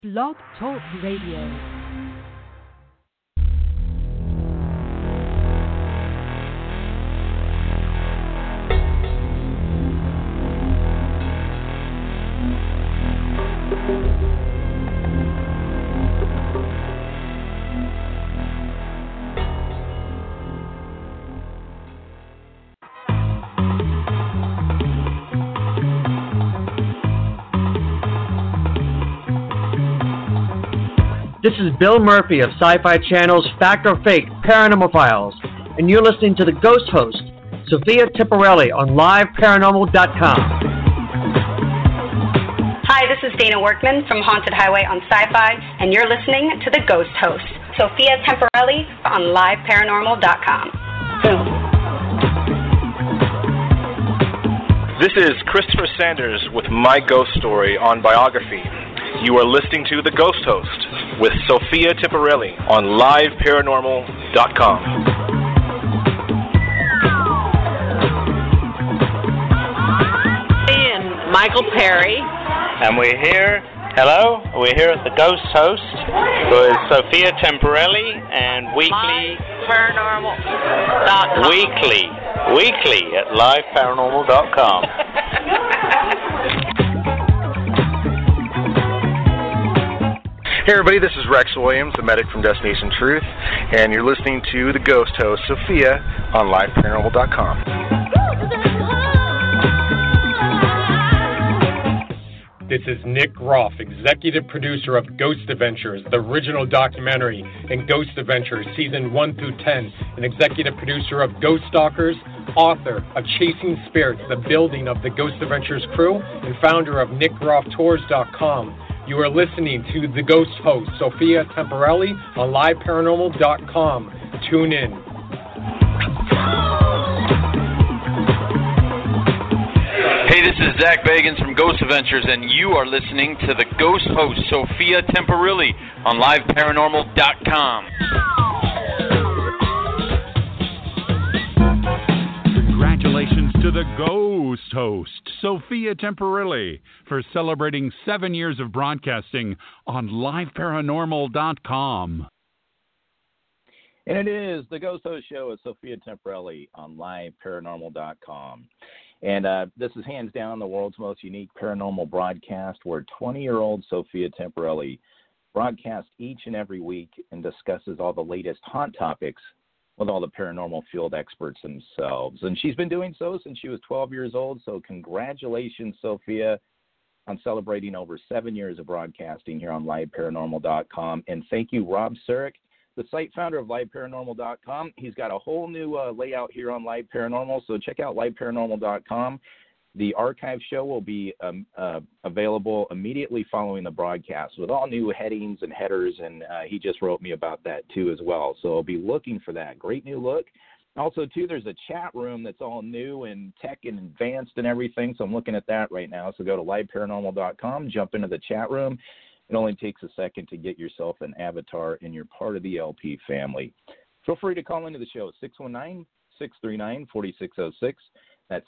Blog Talk Radio. This is Bill Murphy of Sci-Fi Channel's Fact or Fake Paranormal Files, and you're listening to the ghost host, Sophia Temporelli, on LiveParanormal.com. Hi, this is Dana Workman from Haunted Highway on Sci-Fi, and you're listening to the ghost host, Sophia Temporelli, on LiveParanormal.com. Boom. This is Christopher Sanders with My Ghost Story on Biography. You are listening to The Ghost Host with Sophia Temporelli on LiveParanormal.com. And Michael Perry. And we're here at The Ghost Host with Sophia Temporelli and weekly Paranormal.com. Weekly at LiveParanormal.com. Hey everybody, this is Rex Williams, the medic from Destination Truth, and you're listening to the ghost host, Sophia, on LiveParanormal.com. This is Nick Groff, executive producer of Ghost Adventures, the original documentary, and Ghost Adventures, season 1 through 10, and executive producer of Ghost Stalkers, author of Chasing Spirits, the building of the Ghost Adventures crew, and founder of NickGroffTours.com. You are listening to the ghost host, Sophia Temporelli, on LiveParanormal.com. Tune in. Hey, this is Zach Bagans from Ghost Adventures, and you are listening to the ghost host, Sophia Temporelli, on LiveParanormal.com. Congratulations to the ghost host, Sophia Temporelli, for celebrating 7 years of broadcasting on LiveParanormal.com. And it is the Ghost Host Show with Sophia Temporelli on LiveParanormal.com. And this is hands down the world's most unique paranormal broadcast where 20-year-old Sophia Temporelli broadcasts each and every week and discusses all the latest haunt topics with all the paranormal field experts themselves. And she's been doing so since she was 12 years old, so congratulations, Sophia, on celebrating over 7 years of broadcasting here on LiveParanormal.com. And thank you, Rob Surik, the site founder of LiveParanormal.com. He's got a whole new layout here on Live Paranormal, so check out LiveParanormal.com. The archive show will be available immediately following the broadcast with all new headings and headers, and he just wrote me about that too as well. So I'll be looking for that. Great new look. Also, too, there's a chat room that's all new and tech and advanced and everything, so I'm looking at that right now. So go to LiveParanormal.com, jump into the chat room. It only takes a second to get yourself an avatar, and you're part of the LP family. Feel free to call into the show, 619-639-4606. That's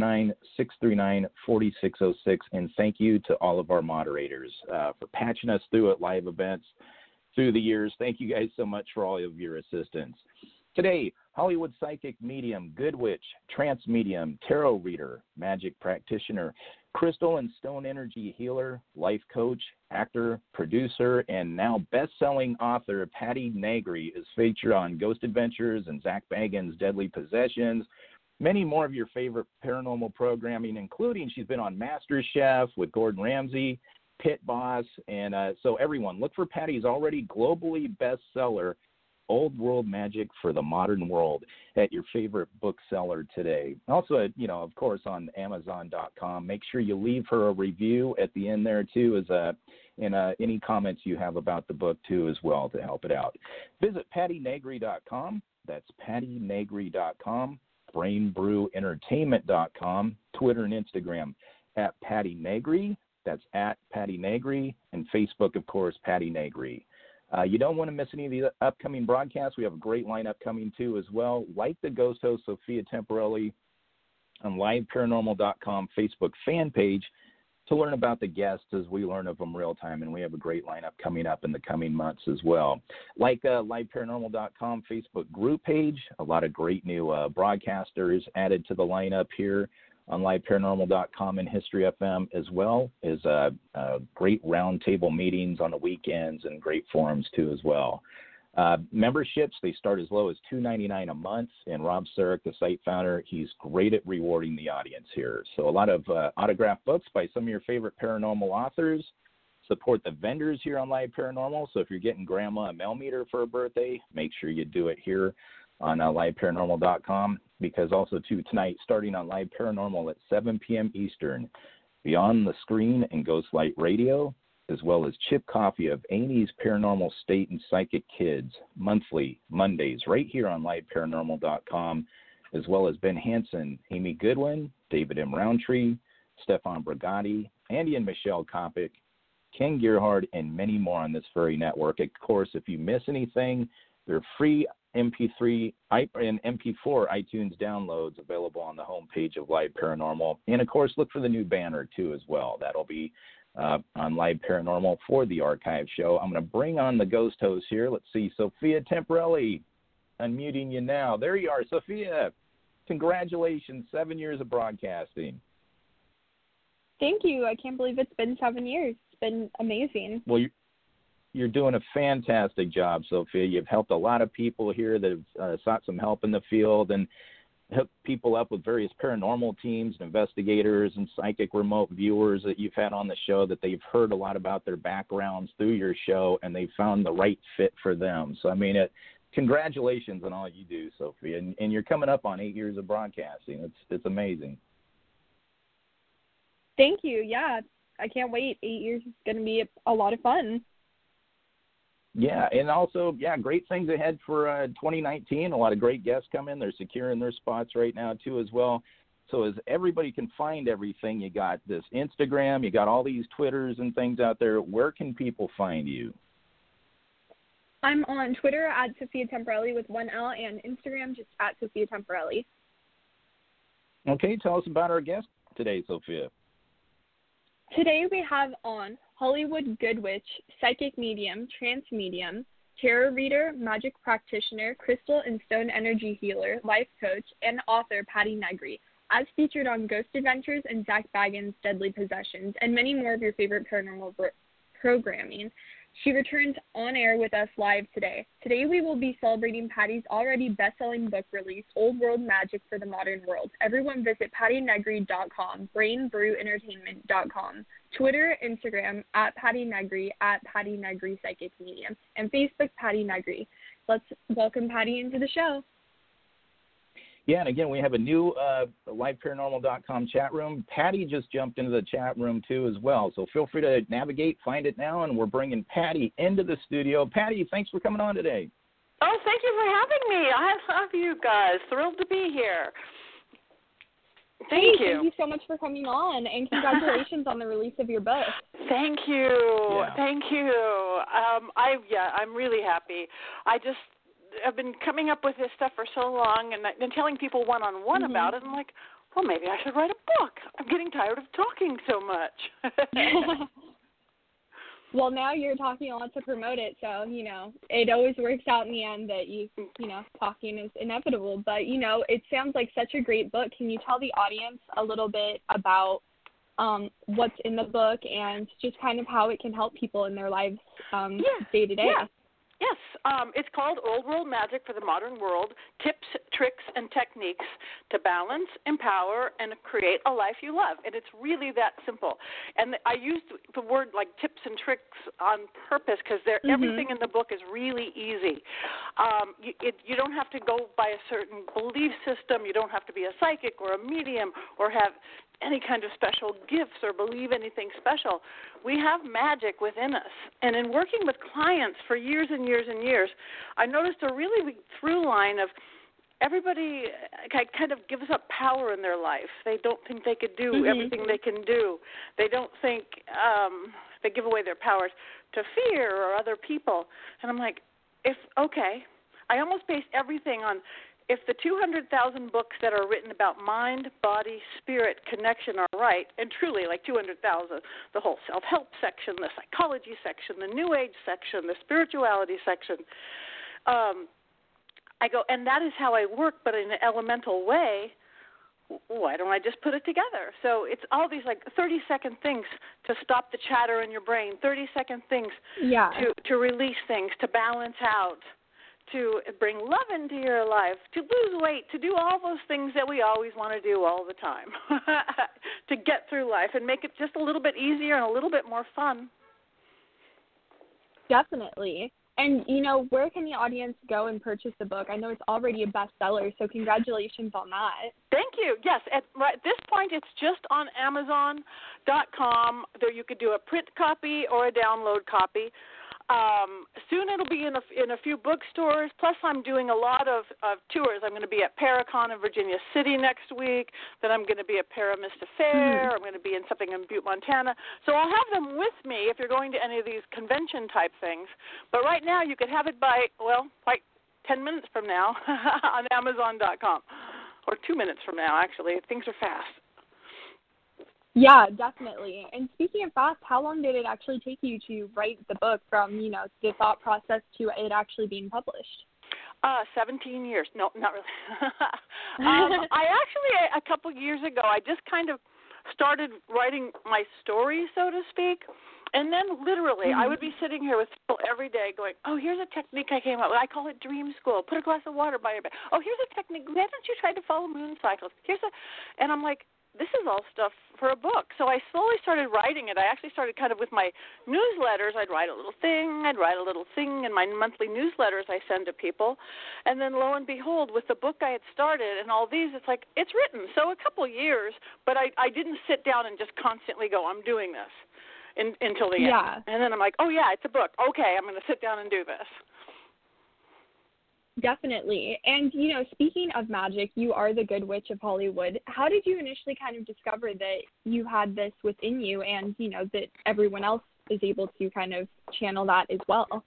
619-639-4606. And thank you to all of our moderators for patching us through at live events through the years. Thank you guys so much for all of your assistance. Today, Hollywood psychic medium, good witch, trance medium, tarot reader, magic practitioner, crystal and stone energy healer, life coach, actor, producer, and now best-selling author Patti Negri is featured on Ghost Adventures and Zach Bagans' Deadly Possessions. Many more of your favorite paranormal programming, including she's been on MasterChef with Gordon Ramsay, Pit Boss, and so everyone, look for Patty's already globally bestseller, Old World Magic for the Modern World, at your favorite bookseller today. Also, of course, on Amazon.com. Make sure you leave her a review at the end there, too, and any comments you have about the book, too, as well, to help it out. Visit PattyNegri.com. That's PattyNegri.com. BrainBrewEntertainment.com, Twitter and Instagram at Patti Negri. That's at Patti Negri, and Facebook, of course, Patti Negri. You don't want to miss any of the upcoming broadcasts. We have a great lineup coming, too, as well. Like the ghost host, Sophia Temporelli, on LiveParanormal.com Facebook fan page to learn about the guests as we learn of them real time, and we have a great lineup coming up in the coming months as well. Like LiveParanormal.com Facebook group page, a lot of great new broadcasters added to the lineup here on LiveParanormal.com and History FM, as well as great roundtable meetings on the weekends and great forums too as well. Memberships, they start as low as $2.99 a month, and Rob Sarek, the site founder, he's great at rewarding the audience here. So a lot of autographed books by some of your favorite paranormal authors. Support the vendors here on Live Paranormal. So if you're getting grandma a mail meter for her birthday, make sure you do it here on LiveParanormal.com, because also too tonight, starting on Live Paranormal at 7 p.m. Eastern, Beyond the Screen and Ghostlight Radio, as well as Chip Coffey of A&E's Paranormal State and Psychic Kids, monthly, Mondays, right here on LiveParanormal.com, as well as Ben Hansen, Amy Goodwin, David M. Roundtree, Stefan Brigatti, Andy and Michelle Kopic, Ken Gerhard, and many more on this very network. Of course, if you miss anything, they're free MP3 and MP4 iTunes downloads available on the homepage of Live Paranormal. And, of course, look for the new banner, too, as well. That'll be on Live Paranormal for the archive show. I'm going to bring on the ghost host here. Let's see, Sophia Temporelli. Unmuting you now. There you are, Sophia. Congratulations, 7 years of broadcasting. Thank you. I can't believe it's been 7 years. It's been amazing. Well, you're doing a fantastic job, Sophia. You've helped a lot of people here that have sought some help in the field and hooked people up with various paranormal teams and investigators and psychic remote viewers that you've had on the show, that they've heard a lot about their backgrounds through your show, and they've found the right fit for them. So, I mean, congratulations on all you do, Sophia. And you're coming up on 8 years of broadcasting. It's amazing. Thank you. Yeah, I can't wait. 8 years is going to be a lot of fun. Yeah, and also, great things ahead for 2019. A lot of great guests come in. They're securing their spots right now, too, as well. So as everybody can find everything, you got this Instagram, you got all these Twitters and things out there. Where can people find you? I'm on Twitter at Sophia Temporelli with one L, and Instagram just at Sophia Temporelli. Okay, tell us about our guest today, Sophia. Today we have on Hollywood Good Witch, psychic medium, trance medium, tarot reader, magic practitioner, crystal and stone energy healer, life coach, and author Patti Negri, as featured on Ghost Adventures and Zak Bagans' Deadly Possessions, and many more of your favorite paranormal programming. She returns on air with us live today. Today we will be celebrating Patti's already best-selling book release, Old World Magic for the Modern World. Everyone visit PattiNegri.com, BrainBrewEntertainment.com, Twitter, Instagram, at Patti Negri, at Patti Negri Psychic Medium, and Facebook, Patti Negri. Let's welcome Patti into the show. Yeah, and again, we have a new LiveParanormal.com chat room. Patti just jumped into the chat room, too, as well. So feel free to navigate, find it now, and we're bringing Patti into the studio. Patti, thanks for coming on today. Oh, thank you for having me. I love you guys. Thrilled to be here. Thank you. Thank you so much for coming on, and congratulations on the release of your book. Thank you. Yeah. Thank you. I'm really happy. I've been coming up with this stuff for so long, and I've been telling people one-on-one about it. I'm like, well, maybe I should write a book. I'm getting tired of talking so much. Well, now you're talking a lot to promote it, so, it always works out in the end that talking is inevitable. But, it sounds like such a great book. Can you tell the audience a little bit about what's in the book and just kind of how it can help people in their lives day to day? Yeah. Yes, it's called Old World Magic for the Modern World, Tips, Tricks, and Techniques to Balance, Empower, and Create a Life You Love. And it's really that simple. And I used the word like tips and tricks on purpose because everything in the book is really easy. You don't have to go by a certain belief system. You don't have to be a psychic or a medium or have any kind of special gifts or believe anything special. We have magic within us. And in working with clients for years and years and years, I noticed a really big through line of everybody kind of gives up power in their life. They don't think they could do everything they can do. They don't think they give away their powers to fear or other people. And I'm like, I almost base everything on if the 200,000 books that are written about mind, body, spirit connection are right, and truly like 200,000, the whole self-help section, the psychology section, the New Age section, the spirituality section, I go, and that is how I work, but in an elemental way. Why don't I just put it together? So it's all these like 30-second things to stop the chatter in your brain, 30-second things to release things, to balance out, to bring love into your life, to lose weight, to do all those things that we always want to do all the time, to get through life and make it just a little bit easier and a little bit more fun. Definitely. And, you know, where can the audience go and purchase the book? I know it's already a bestseller, so congratulations on that. Thank you. Yes, at this point it's just on Amazon.com. There you could do a print copy or a download copy. Soon it'll be in a few bookstores. Plus, I'm doing a lot of tours. I'm going to be at Paracon in Virginia City next week. Then I'm going to be at Paramista Fair. I'm going to be in something in Butte, Montana. So I'll have them with me if you're going to any of these convention-type things. But right now, you could have it by, like 10 minutes from now on Amazon.com. Or 2 minutes from now, actually. Things are fast. Yeah, definitely. And speaking of fast, how long did it actually take you to write the book from, you know, the thought process to it actually being published? 17 years. No, not really. I actually, a couple years ago, I just kind of started writing my story, so to speak. And then literally, I would be sitting here with people every day going, oh, here's a technique I came up with. I call it dream school. Put a glass of water by your bed. Oh, here's a technique. Why don't you try to follow moon cycles? And I'm like, this is all stuff for a book. So I slowly started writing it. I actually started kind of with my newsletters. I'd write a little thing. I'd write a little thing in my monthly newsletters I send to people. And then lo and behold, with the book I had started and all these, it's like, it's written. So a couple years, but I didn't sit down and just constantly go, I'm doing this until the end. And then I'm like, oh, yeah, it's a book. Okay, I'm going to sit down and do this. Definitely. And, you know, speaking of magic, you are the Good Witch of Hollywood. How did you initially kind of discover that you had this within you and, you know, that everyone else is able to kind of channel that as well?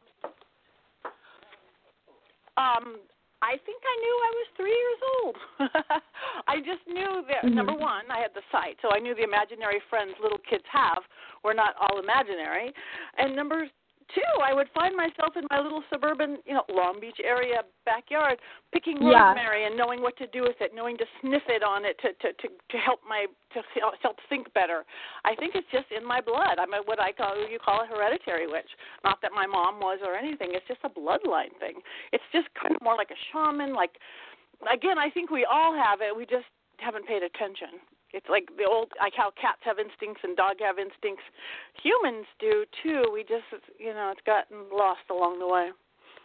I think I knew I was 3 years old. I just knew that, number one, I had the sight, so I knew the imaginary friends little kids have were not all imaginary. And number two, I would find myself in my little suburban, you know, Long Beach area backyard picking rosemary and knowing what to do with it, knowing to sniff it on it to help help think better. I think it's just in my blood. I'm what you call a hereditary witch. Not that my mom was or anything. It's just a bloodline thing. It's just kind of more like a shaman. Like, again, I think we all have it. We just haven't paid attention. It's like like how cats have instincts and dogs have instincts. Humans do, too. We just, you know, it's gotten lost along the way.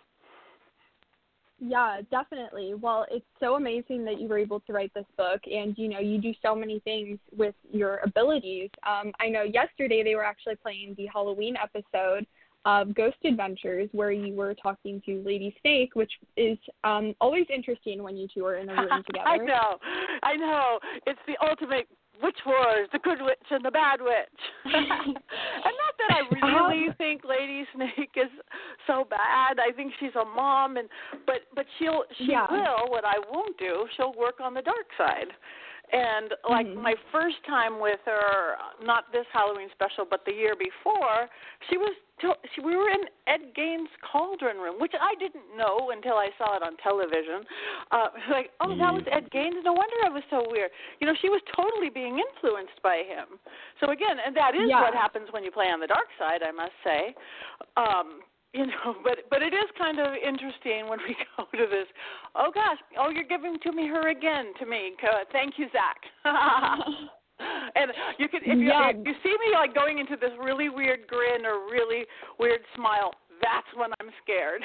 Yeah, definitely. Well, it's so amazing that you were able to write this book and, you know, you do so many things with your abilities. I know yesterday they were actually playing the Halloween episode of Ghost Adventures where you were talking to Lady Snake, which is always interesting when you two are in a room together. I know. It's the ultimate witch wars, the good witch and the bad witch. And not that I really think Lady Snake is so bad. I think she's a mom, but she will. What I won't do, she'll work on the dark side. And like my first time with her, not this Halloween special, but the year before, we were in Ed Gein's Cauldron Room, which I didn't know until I saw it on television. Like, oh, that was Ed Gein's? No wonder it was so weird. You know, she was totally being influenced by him. So again, and that is what happens when you play on the dark side, I must say. You know, but it is kind of interesting when we go to this. Oh gosh! Oh, you're giving her again to me. Thank you, Zach. And you can, if you see me like going into this really weird grin or really weird smile, that's when I'm scared.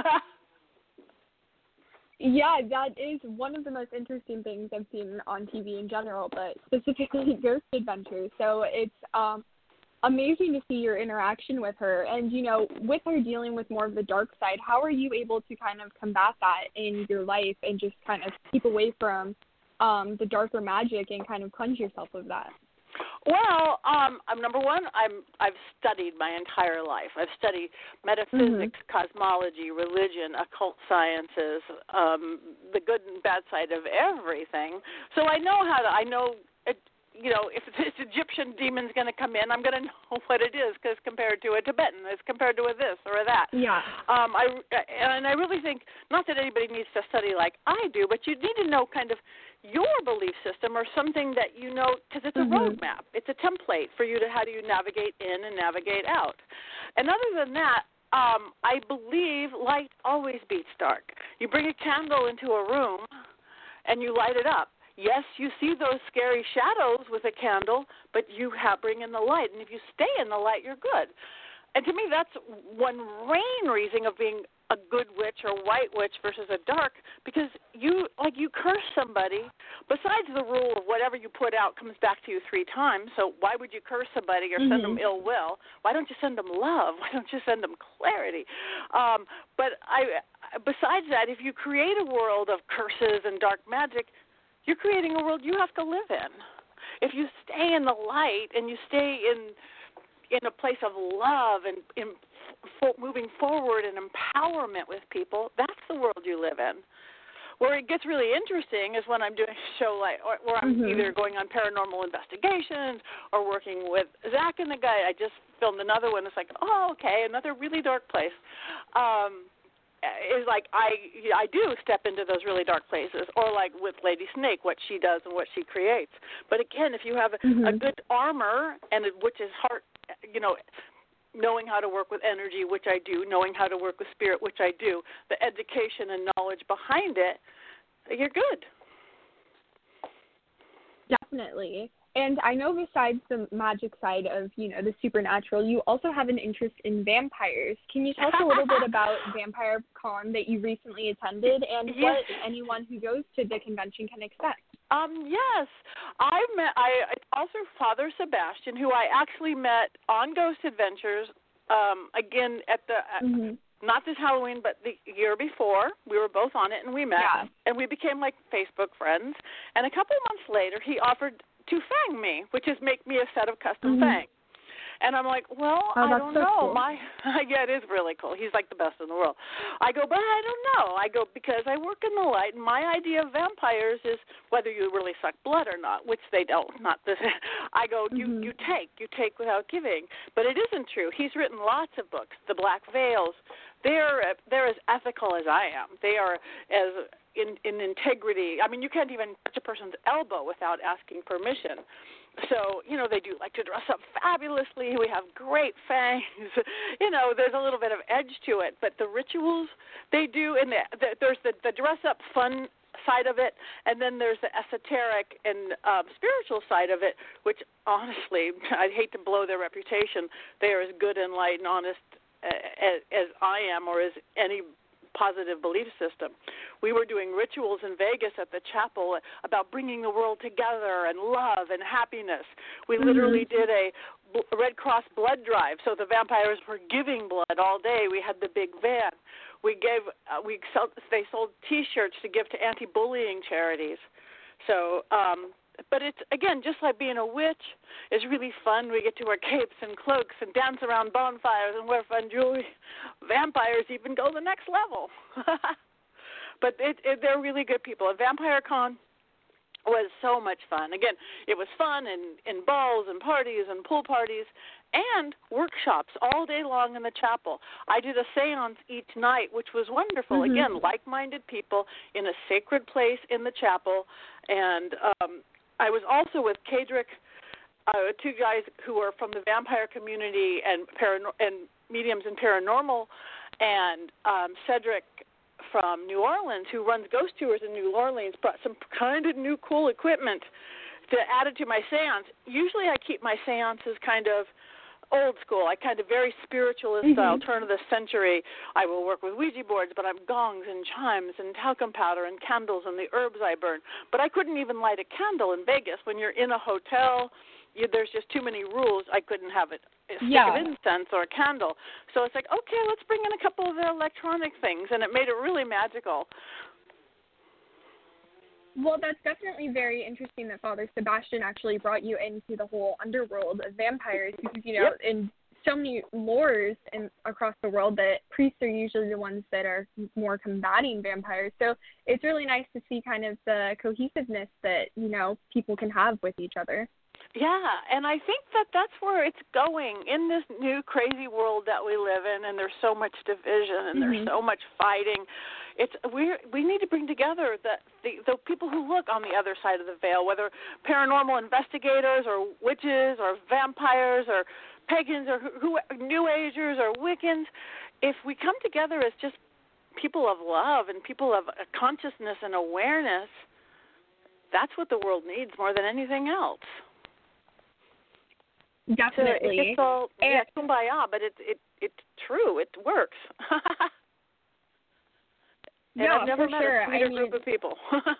Yeah, that is one of the most interesting things I've seen on TV in general, but specifically Ghost Adventures. So it's amazing to see your interaction with her. And, you know, with her dealing with more of the dark side, how are you able to kind of combat that in your life and just kind of keep away from the darker magic and kind of cleanse yourself of that? Well, number one, I've studied my entire life. I've studied metaphysics, cosmology, religion, occult sciences, the good and bad side of everything. So I know if this Egyptian demon's going to come in, I'm going to know what it is, because compared to a Tibetan, as compared to a this or a that. Yeah. I really think, not that anybody needs to study like I do, but you need to know kind of your belief system or something that you know, because it's a roadmap. It's a template for you to how do you navigate in and navigate out. And other than that, I believe light always beats dark. You bring a candle into a room and you light it up. Yes, you see those scary shadows with a candle, but you bring in the light. And if you stay in the light, you're good. And to me, that's one main reason of being a good witch or white witch versus a dark, because you curse somebody. Besides the rule of whatever you put out comes back to you 3 times, so why would you curse somebody or send them ill will? Why don't you send them love? Why don't you send them clarity? Besides that, if you create a world of curses and dark magic, you're creating a world you have to live in. If you stay in the light and you stay in a place of love and moving forward and empowerment with people, that's the world you live in. Where it gets really interesting is when I'm doing a show where I'm either going on paranormal investigations or working with Zach and the guy. I just filmed another one. It's like, oh, okay, another really dark place. Is like I do step into those really dark places, or like with Lady Snake, what she does and what she creates. But again, if you have a good armor, and which is heart, knowing how to work with energy, which I do, knowing how to work with spirit, which I do, the education and knowledge behind it, you're good. Definitely. And I know besides the magic side of, the supernatural, you also have an interest in vampires. Can you tell us a little bit about Vampire Con that you recently attended and what anyone who goes to the convention can expect? Yes. I also Father Sebastian, who I actually met on Ghost Adventures, again at the not this Halloween, but the year before. We were both on it, and we met, and we became like Facebook friends. And a couple of months later, he offered to fang me, which is make me a set of custom fangs. And I'm like, well, I don't know. Cool. Yeah, it is really cool. He's like the best in the world. I go, but I don't know. I go, because I work in the light, and my idea of vampires is whether you really suck blood or not, which they don't. Not this. I go, you take without giving. But it isn't true. He's written lots of books. The Black Veils. They're as ethical as I am. They are as in integrity. I mean, you can't even touch a person's elbow without asking permission. So, they do like to dress up fabulously. We have great fangs. There's a little bit of edge to it. But the rituals they do, and there's the dress-up fun side of it, and then there's the esoteric and spiritual side of it, which, honestly, I'd hate to blow their reputation. They are as good and light and honest as I am, or as any positive belief system. We were doing rituals in Vegas at the chapel about bringing the world together and love and happiness. We literally did a Red Cross blood drive, so the vampires were giving blood all day. We had the big van. They sold T-shirts to give to anti-bullying charities. So, but it's, again, just like being a witch is really fun. We get to wear capes and cloaks and dance around bonfires and wear fun jewelry. Vampires even go the next level. But they're really good people. And Vampire Con was so much fun. Again, it was fun in balls and parties and pool parties and workshops all day long in the chapel. I did a seance each night, which was wonderful. Again, like-minded people in a sacred place in the chapel. And I was also with Kadrick, 2 guys who are from the vampire community and mediums and paranormal, and Cedric from New Orleans, who runs ghost tours in New Orleans, brought some kind of new cool equipment to add it to my seance. Usually I keep my seances kind of old school. I kind of very spiritualist style, turn of the century. I will work with Ouija boards, but I'm gongs and chimes and talcum powder and candles and the herbs I burn. But I couldn't even light a candle in Vegas. When you're in a hotel, there's just too many rules. I couldn't have a stick of incense or a candle. So it's like, okay, let's bring in a couple of their electronic things, and it made it really magical. Well, that's definitely very interesting that Father Sebastian actually brought you into the whole underworld of vampires because, you know, in so many lores across the world that priests are usually the ones that are more combating vampires. So it's really nice to see kind of the cohesiveness that, you know, people can have with each other. Yeah, and I think that that's where it's going in this new crazy world that we live in, and there's so much division and there's so much fighting. We need to bring together the people who look on the other side of the veil, whether paranormal investigators or witches or vampires or pagans or New Agers or Wiccans. If we come together as just people of love and people of consciousness and awareness, that's what the world needs more than anything else. Definitely. It's all kumbaya, but it's true. It works. And I've never met a sweeter group of people.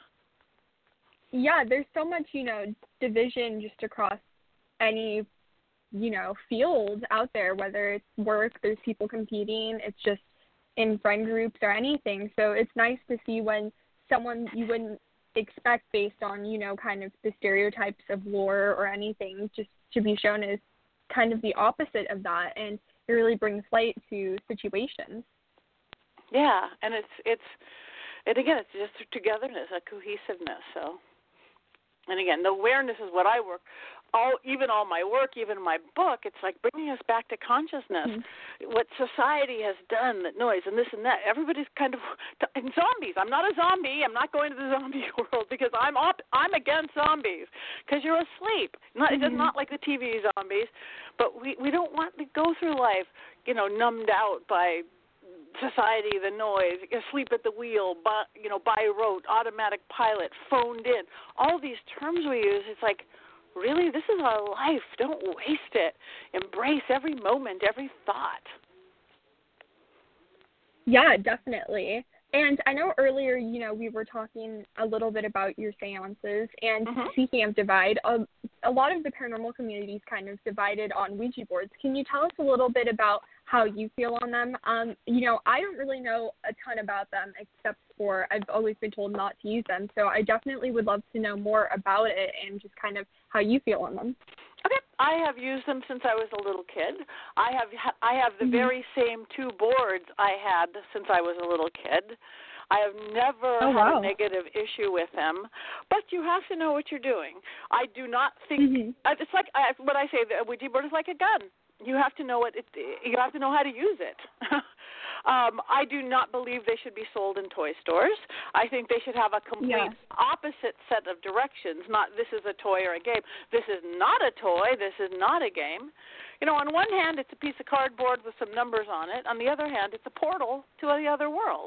Yeah, there's so much, you know, division just across any, you know, field out there, whether it's work, there's people competing, it's just in friend groups or anything. So it's nice to see when someone you wouldn't expect based on, you know, kind of the stereotypes of lore or anything, just to be shown as kind of the opposite of that, and it really brings light to situations. Yeah, and it's just togetherness, a cohesiveness. So, and again, the awareness is what I work. Even all my work, even my book, it's like bringing us back to consciousness. What society has done, that noise and this and that. Everybody's kind of in zombies. I'm not a zombie. I'm not going to the zombie world because I'm against zombies because you're asleep. It's not like the TV zombies, but we don't want to go through life, you know, numbed out by society, the noise, asleep at the wheel, by rote, automatic pilot, phoned in. All these terms we use, it's like, really, this is our life. Don't waste it. Embrace every moment, every thought. Yeah, definitely. And I know earlier, you know, we were talking a little bit about your seances, and speaking of divide, a lot of the paranormal community is kind of divided on Ouija boards. Can you tell us a little bit about how you feel on them? You know, I don't really know a ton about them, except for I've always been told not to use them. So I definitely would love to know more about it and just kind of how you feel on them. Okay, I have used them since I was a little kid. I have the very same two boards I had since I was a little kid. I have never had a negative issue with them, but you have to know what you're doing. I do not think it's like what I say. The Ouija board is like a gun. You have to know you have to know how to use it. I do not believe they should be sold in toy stores. I think they should have a complete opposite set of directions, not this is a toy or a game. This is not a toy. This is not a game. You know, on one hand, it's a piece of cardboard with some numbers on it. On the other hand, it's a portal to the other world.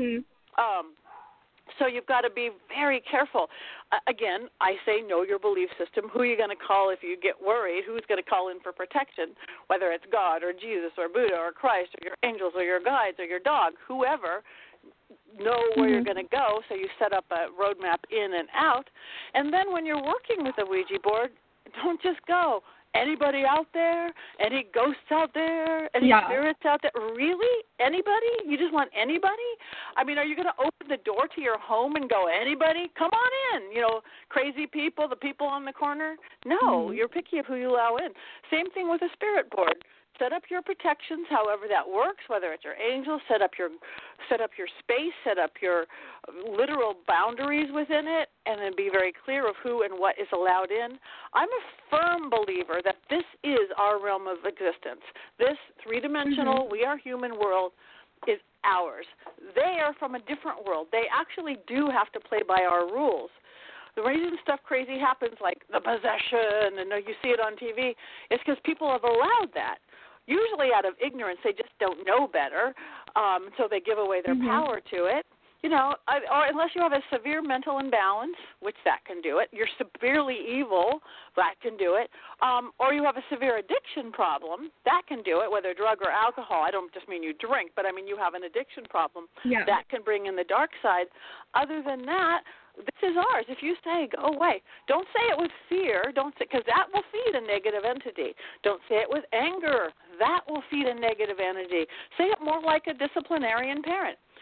So you've got to be very careful. Again, I say know your belief system. Who are you going to call if you get worried? Who's going to call in for protection, whether it's God or Jesus or Buddha or Christ or your angels or your guides or your dog, whoever. Know where you're going to go, so you set up a roadmap in and out. And then when you're working with a Ouija board, don't just go, anybody out there? Any ghosts out there? Any spirits out there? Really? Anybody? You just want anybody? I mean, are you going to open the door to your home and go, anybody? Come on in. You know, crazy people, the people on the corner? No, you're picky of who you allow in. Same thing with a spirit board. Set up your protections, however that works, whether it's your angels, set up your space, set up your literal boundaries within it, and then be very clear of who and what is allowed in. I'm a firm believer that this is our realm of existence. This three-dimensional, we are human world is ours. They are from a different world. They actually do have to play by our rules. The reason stuff crazy happens, like the possession, and you see it on TV, is because people have allowed that. Usually out of ignorance, they just don't know better, so they give away their power to it. You know, or unless you have a severe mental imbalance, which that can do it. You're severely evil, that can do it. Or you have a severe addiction problem, that can do it, whether drug or alcohol. I don't just mean you drink, but I mean you have an addiction problem. That can bring in the dark side. Other than that, this is ours. If you say, go away, don't say it with fear, because that will feed a negative entity. Don't say it with anger. That will feed a negative entity. Say it more like a disciplinarian parent.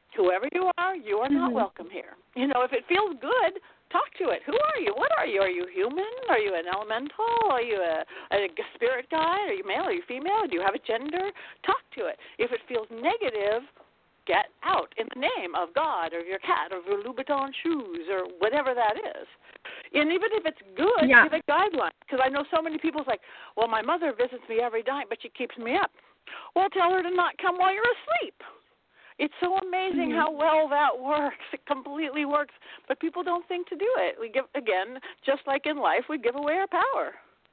Whoever you are not welcome here. If it feels good, talk to it. Who are you? What are you? Are you human? Are you an elemental? Are you a spirit guide? Are you male? Are you female? Do you have a gender? Talk to it. If it feels negative, get out in the name of God or your cat or your Louboutin shoes or whatever that is. And even if it's good, give it guidelines. Because I know so many people's like, well, my mother visits me every night, but she keeps me up. Well, tell her to not come while you're asleep. It's so amazing how well that works. It completely works. But people don't think to do it. We give, again, just like in life, we give away our power.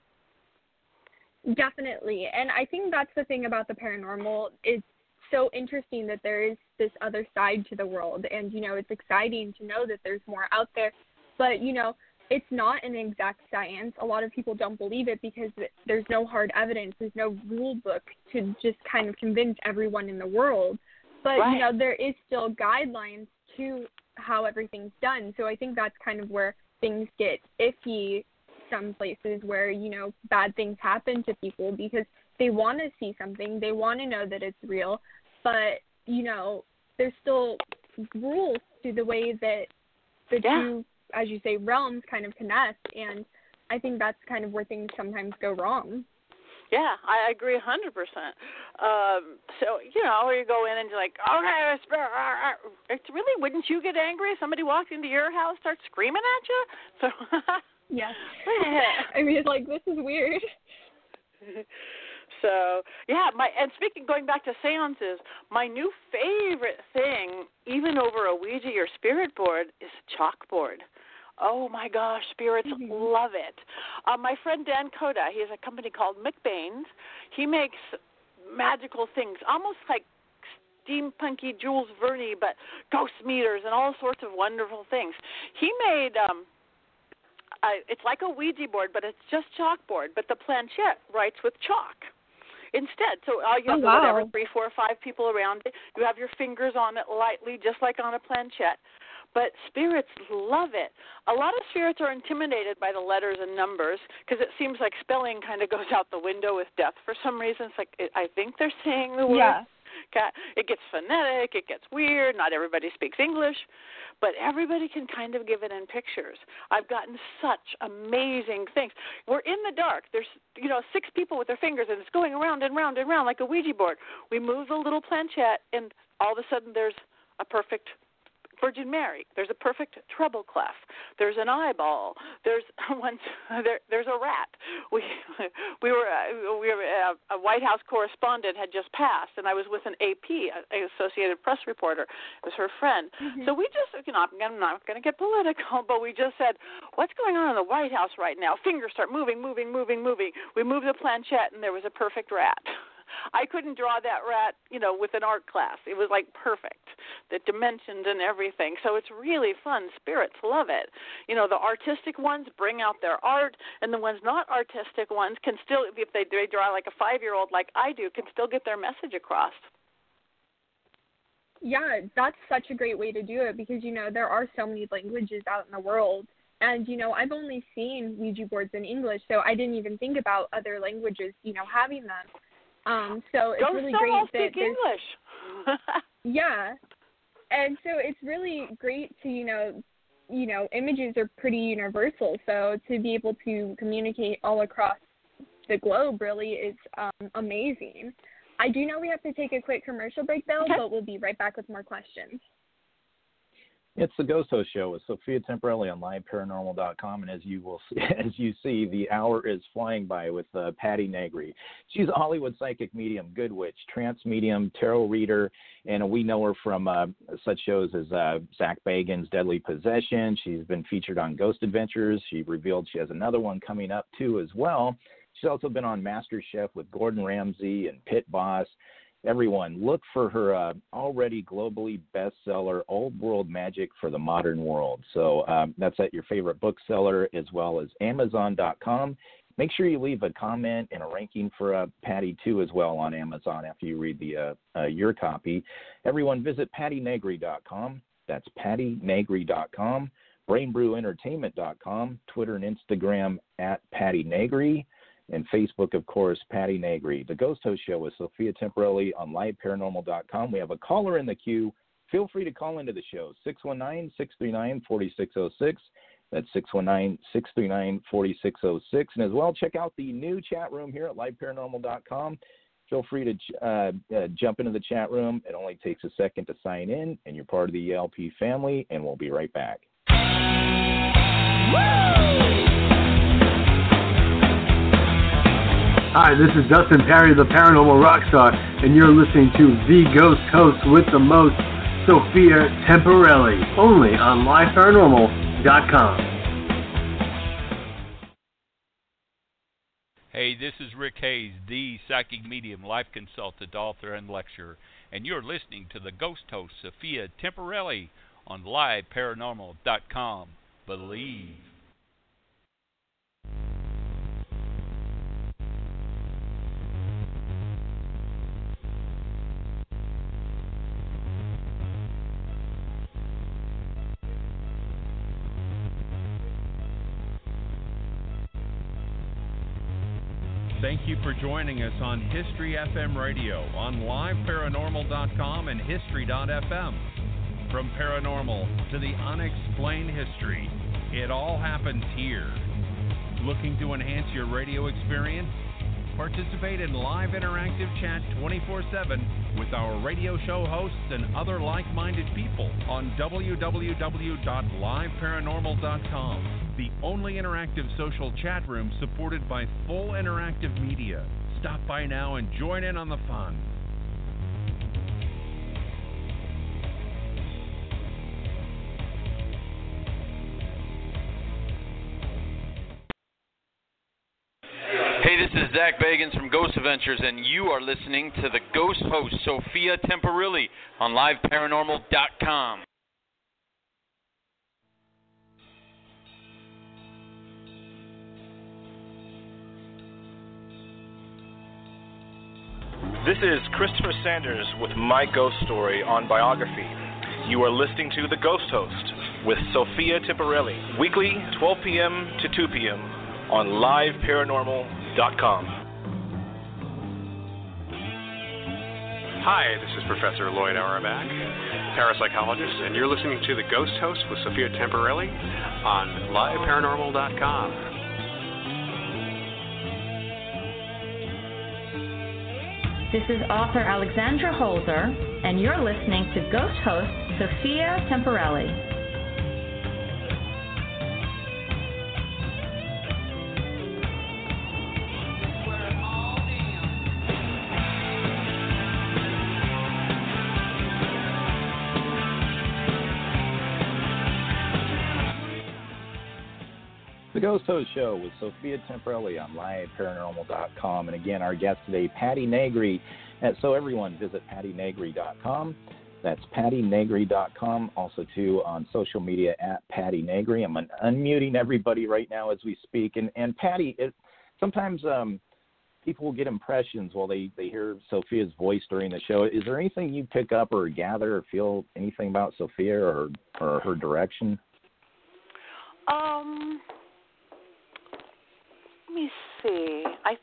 Definitely. And I think that's the thing about the paranormal. It's so interesting that there is this other side to the world. And, it's exciting to know that there's more out there. But, it's not an exact science. A lot of people don't believe it because there's no hard evidence. There's no rule book to just kind of convince everyone in the world. But, there is still guidelines to how everything's done. So I think that's kind of where things get iffy some places where, bad things happen to people because they want to see something. They want to know that it's real. But, there's still rules to the way that the two, as you say, realms kind of connect. And I think that's kind of where things sometimes go wrong. Yeah, I agree 100%. So, you go in and you're like, okay, it's really, wouldn't you get angry if somebody walked into your house, starts screaming at you? So, yes. I mean, it's like, this is weird. So, going back to seances, my new favorite thing, even over a Ouija or spirit board, is a chalkboard. Oh, my gosh, spirits love it. My friend Dan Koda, he has a company called McBain's. He makes magical things, almost like steampunky Jules Verne, but ghost meters and all sorts of wonderful things. He made, it's like a Ouija board, but it's just chalkboard, but the planchette writes with chalk instead. So you have whatever, 3, 4, 5 people around it. You have your fingers on it lightly, just like on a planchette. But spirits love it. A lot of spirits are intimidated by the letters and numbers because it seems like spelling kind of goes out the window with death for some reason. It's like, I think they're saying the word. Yeah. It gets phonetic. It gets weird. Not everybody speaks English. But everybody can kind of give it in pictures. I've gotten such amazing things. We're in the dark. There's, 6 people with their fingers, and it's going around and round and round like a Ouija board. We move the little planchette, and all of a sudden there's a perfect Virgin Mary. There's a perfect treble clef. There's an eyeball. There's a rat. We were a White House correspondent had just passed, and I was with an AP, an Associated Press reporter. It was her friend. So we just, I'm not going to get political, but we just said, what's going on in the White House right now? Fingers start moving. We moved the planchette, and there was a perfect rat. I couldn't draw that rat, with an art class. It was like perfect, the dimensions and everything. So it's really fun. Spirits love it. The artistic ones bring out their art, and the ones not artistic ones can still, if they draw like a 5-year-old like I do, can still get their message across. Yeah, that's such a great way to do it because, there are so many languages out in the world. And, I've only seen Ouija boards in English, so I didn't even think about other languages, having them. So it's really great that speak English. Yeah. And so it's really great to, images are pretty universal. So to be able to communicate all across the globe really is amazing. I do know we have to take a quick commercial break, Bill, but we'll be right back with more questions. It's the Ghost Host Show with Sophia Temporelli on liveparanormal.com, and as you see, the hour is flying by with Patti Negri. She's a Hollywood psychic medium, good witch, trance medium, tarot reader, and we know her from such shows as Zach Bagans' Deadly Possession. She's been featured on Ghost Adventures. She revealed she has another one coming up too as well. She's also been on MasterChef with Gordon Ramsay and Pit Boss. Everyone, look for her already globally bestseller, Old World Magic for the Modern World. So that's at your favorite bookseller as well as Amazon.com. Make sure you leave a comment and a ranking for Patti, too, as well on Amazon after you read your copy. Everyone, visit PattiNegri.com. That's PattiNegri.com. BrainBrewEntertainment.com. Twitter and Instagram at Patti Negri. And Facebook, of course, Patti Negri. The Ghost Host Show with Sophia Temporelli on liveparanormal.com. We have a caller in the queue, feel free to call into the show, 619-639-4606. That's 619-639-4606. And as well, check out the new chat room here at liveparanormal.com. Feel free to jump into the chat room. It only takes a second to sign in, and you're part of the ELP family, and we'll be right back. Hi, this is Dustin Perry, the Paranormal Rockstar, and you're listening to The Ghost Host with the most, Sophia Temporelli, only on liveparanormal.com. Hey, this is Rick Hayes, the psychic medium, life consultant, author, and lecturer, and you're listening to the Ghost Host, Sophia Temporelli, on liveparanormal.com. Believe. Thank you for joining us on History FM Radio on liveparanormal.com and history.fm. From paranormal to the unexplained history, it all happens here. Looking to enhance your radio experience? Participate in live interactive chat 24/7 with our radio show hosts and other like-minded people on www.liveparanormal.com, the only interactive social chat room supported by full interactive media. Stop by now and join in on the fun. Hey, this is Zach Bagans from Ghost Adventures, and you are listening to the Ghost Host, Sophia Temporelli, on liveparanormal.com. This is Christopher Sanders with My Ghost Story on Biography. You are listening to The Ghost Host with Sophia Temporelli, weekly 12 p.m. to 2 p.m. on liveparanormal.com. Hi, this is Professor Lloyd Auerbach, parapsychologist, and you're listening to The Ghost Host with Sophia Temporelli on liveparanormal.com. This is author Alexandra Holzer, and you're listening to Ghost Host Sophia Temporelli. The Ghost Host Show with Sophia Temporelli on liveparanormal.com. And again, our guest today, Patti Negri. So everyone visit PattiNegri.com. That's PattiNegri.com. Also, too, on social media at Patti Negri. I'm unmuting everybody right now as we speak. And Patti, sometimes people will get impressions while they hear Sophia's voice during the show. Is there anything you pick up or gather or feel anything about Sophia or her direction? Let me see. I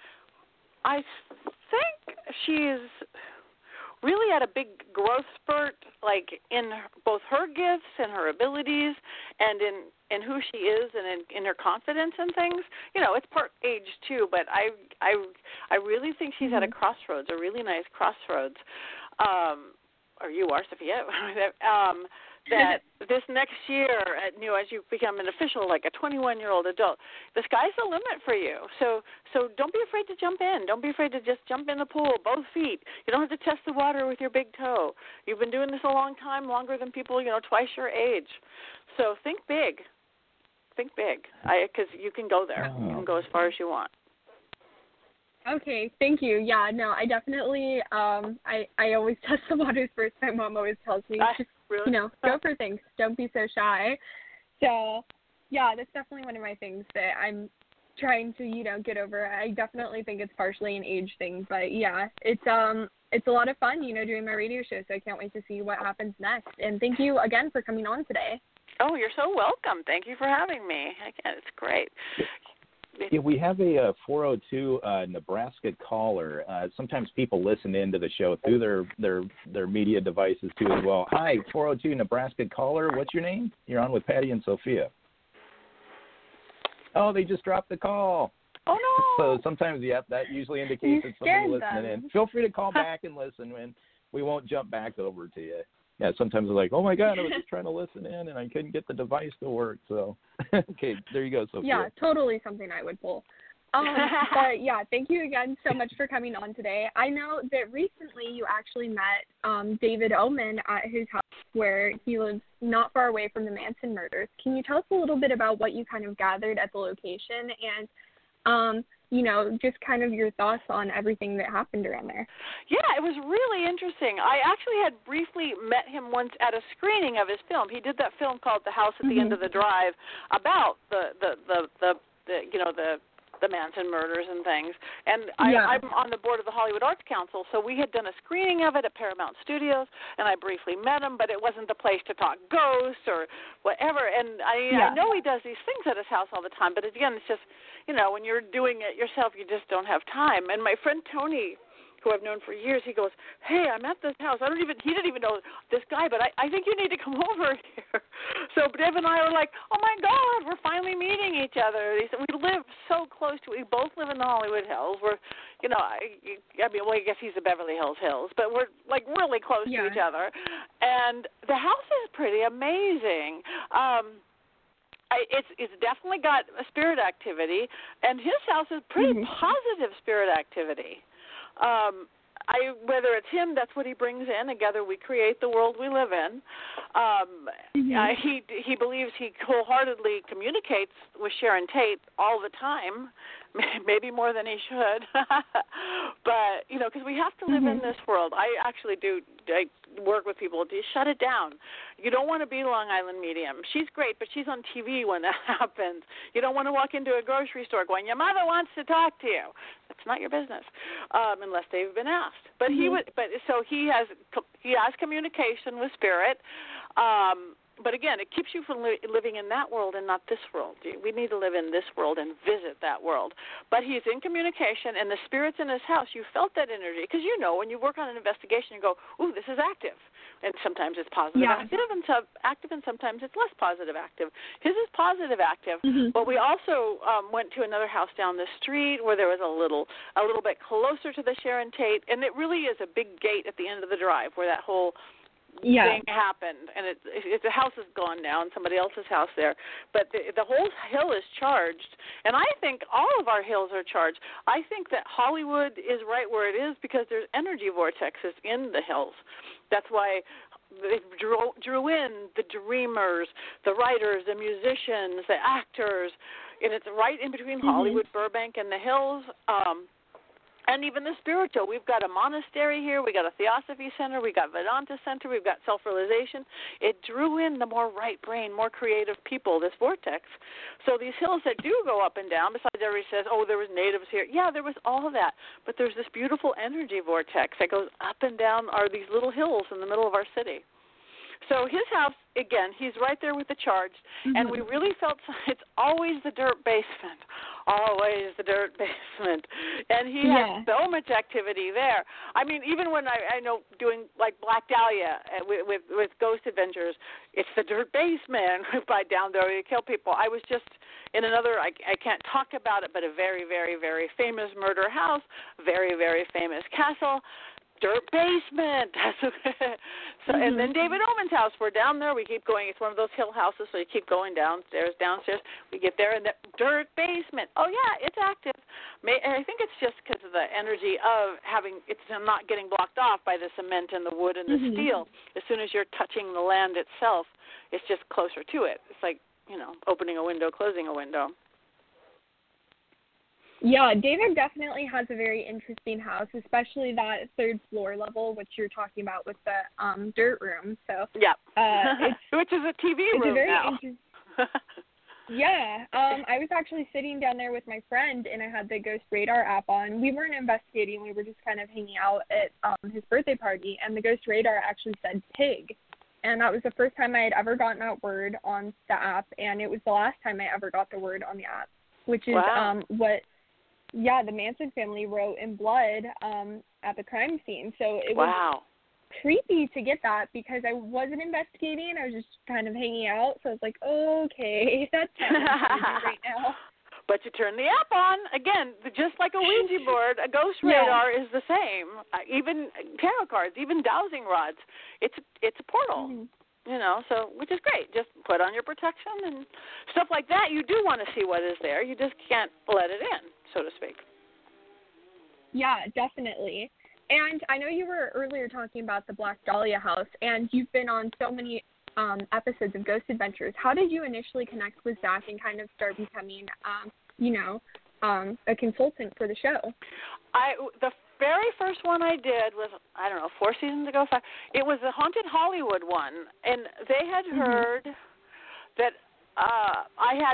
think she's really at a big growth spurt, like in both her gifts and her abilities, and in who she is, and in her confidence and things. You know, it's part age too, but I really think she's at a crossroads, a really nice crossroads. Or you are, Sophia. That this next year, as you become an official, like a 21-year-old adult, the sky's the limit for you. So don't be afraid to jump in. Don't be afraid to just jump in the pool, both feet. You don't have to test the water with your big toe. You've been doing this a long time, longer than people, twice your age. So think big. Think big, because you can go there. You can go as far as you want. Okay, thank you. Yeah, no, I definitely, I always test the waters first. My mom always tells me, really? Go for things. Don't be so shy. So, yeah, that's definitely one of my things that I'm trying to, get over. I definitely think it's partially an age thing, but yeah, it's a lot of fun, doing my radio show, so I can't wait to see what happens next. And thank you again for coming on today. Oh, you're so welcome. Thank you for having me. Again, it's great. Yeah, we have a 402 Nebraska caller. Sometimes people listen into the show through their media devices too as well. Hi, 402 Nebraska caller. What's your name? You're on with Patty and Sophia. Oh, they just dropped the call. Oh no! So sometimes, that usually indicates that somebody's listening in. Feel free to call back and listen, and we won't jump back over to you. Yeah, sometimes it's like, oh my God, I was just trying to listen in and I couldn't get the device to work. So, okay, there you go, Sophia. Yeah, totally something I would pull. But yeah, thank you again so much for coming on today. I know that recently you actually met David Oman at his house where he lives not far away from the Manson murders. Can you tell us a little bit about what you kind of gathered at the location and, just kind of your thoughts on everything that happened around there? Yeah, it was really interesting. I actually had briefly met him once at a screening of his film. He did that film called The House at the End of the Drive about the Manson murders and things. And I'm on the board of the Hollywood Arts Council, so we had done a screening of it at Paramount Studios, and I briefly met him, but it wasn't the place to talk ghosts or whatever. And I know he does these things at his house all the time, but again, it's just, when you're doing it yourself, you just don't have time. And my friend Tony, who I've known for years, he goes, hey, I'm at this house. He didn't even know this guy, but I think you need to come over here. So Dave and I were like, oh my God, we're finally meeting each other. He said, we live so close to, we both live in the Hollywood Hills. We're, I guess he's the Beverly Hills, but we're like really close to each other. And the house is pretty amazing. It's definitely got a spirit activity, and his house is pretty positive spirit activity. Whether it's him, that's what he brings in. Together we create the world we live in. He believes he wholeheartedly communicates with Sharon Tate all the time, maybe more than he should. But, because we have to live in this world. I actually I work with people to shut it down. You don't want to be Long Island Medium. She's great, but she's on TV when that happens. You don't want to walk into a grocery store going, your mother wants to talk to you. That's not your business, unless they've been asked. But so he has communication with spirit. But again, it keeps you from living in that world and not this world. We need to live in this world and visit that world. But he's in communication, and the spirits in his house, you felt that energy. Because when you work on an investigation, you go, ooh, this is active. And sometimes it's positive active, and sometimes it's less positive active. His is positive active. But we also went to another house down the street where there was a little bit closer to the Sharon Tate, and it really is a big gate at the end of the drive where that whole thing happened, and the house is gone now, and somebody else's house there. But the whole hill is charged, and I think all of our hills are charged. I think that Hollywood is right where it is because there's energy vortexes in the hills. That's why they drew in the dreamers, the writers, the musicians, the actors, and it's right in between Hollywood, Burbank, and the hills. And even the spiritual. We've got a monastery here. We got a Theosophy Center. We got Vedanta Center. We've got self-realization. It drew in the more right brain, more creative people, this vortex. So these hills that do go up and down, besides everybody says, oh, there was natives here. Yeah, there was all of that. But there's this beautiful energy vortex that goes up and down are these little hills in the middle of our city. So his house, again, he's right there with the charge, and we really felt it's always the dirt basement, always the dirt basement. And he has so much activity there. I mean, even when I know doing like Black Dahlia with Ghost Adventures, it's the dirt basement. By down there, you kill people. I was just in another, I can't talk about it, but a very, very, very famous murder house, very, very famous castle. Dirt basement. And then David Oman's house. We're down there. We keep going. It's one of those hill houses, so you keep going downstairs. We get there, and the dirt basement. Oh, yeah, it's active. I think it's just because of the energy of it's not getting blocked off by the cement and the wood and the steel. As soon as you're touching the land itself, it's just closer to it. It's like, opening a window, closing a window. Yeah, David definitely has a very interesting house, especially that third floor level, which you're talking about with the dirt room. So which is a TV room now. Yeah, I was actually sitting down there with my friend, and I had the Ghost Radar app on. We weren't investigating; we were just kind of hanging out at his birthday party, and the Ghost Radar actually said pig. And that was the first time I had ever gotten that word on the app, and it was the last time I ever got the word on the app. which is what the Manson family wrote in blood at the crime scene. So it was creepy to get that because I wasn't investigating. I was just kind of hanging out. So I was like, okay, that's what I'm doing right now. But you turn the app on. Again, just like a Ouija board, a ghost radar is the same. Even tarot cards, even dowsing rods. It's a portal. Mm-hmm. You know, so which is great. Just put on your protection and stuff like that. You do want to see what is there. You just can't let it in, so to speak. Yeah, definitely. And I know you were earlier talking about the Black Dahlia house, and you've been on so many episodes of Ghost Adventures. How did you initially connect with Zach and kind of start becoming, a consultant for the show? The very first one I did was, 4 seasons ago, 5. It was the Haunted Hollywood one, and they had heard that I had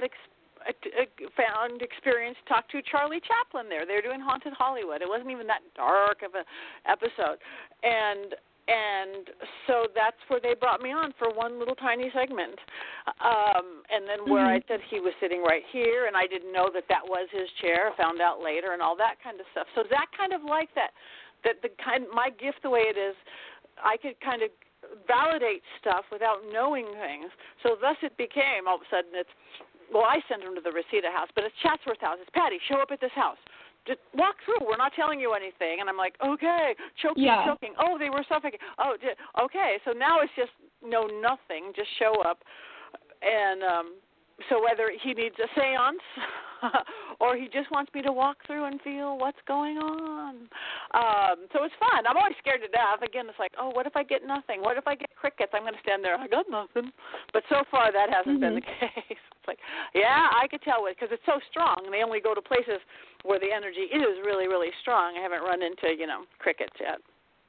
talked to Charlie Chaplin there. They were doing Haunted Hollywood. It wasn't even that dark of an episode, and so that's where they brought me on for one little tiny segment, and then where I said he was sitting right here, and I didn't know that was his chair. I found out later, and all that kind of stuff. So Zach kind of liked that my gift the way it is, I could kind of validate stuff without knowing things. So thus it became all of a sudden I sent him to the Reseda house, but it's Chatsworth house. It's Patty. Show up at this house. Just walk through. We're not telling you anything. And I'm like, okay, choking. Oh, they were suffocating. Oh, okay. So now it's just nothing. Just show up. And so whether he needs a seance or he just wants me to walk through and feel what's going on. So it's fun. I'm always scared to death. Again, it's like, oh, what if I get nothing? What if I get crickets? I'm going to stand there. I got nothing. But so far that hasn't been the case. It's like, I could tell it because it's so strong. And they only go to places where the energy is really, really strong. I haven't run into, crickets yet.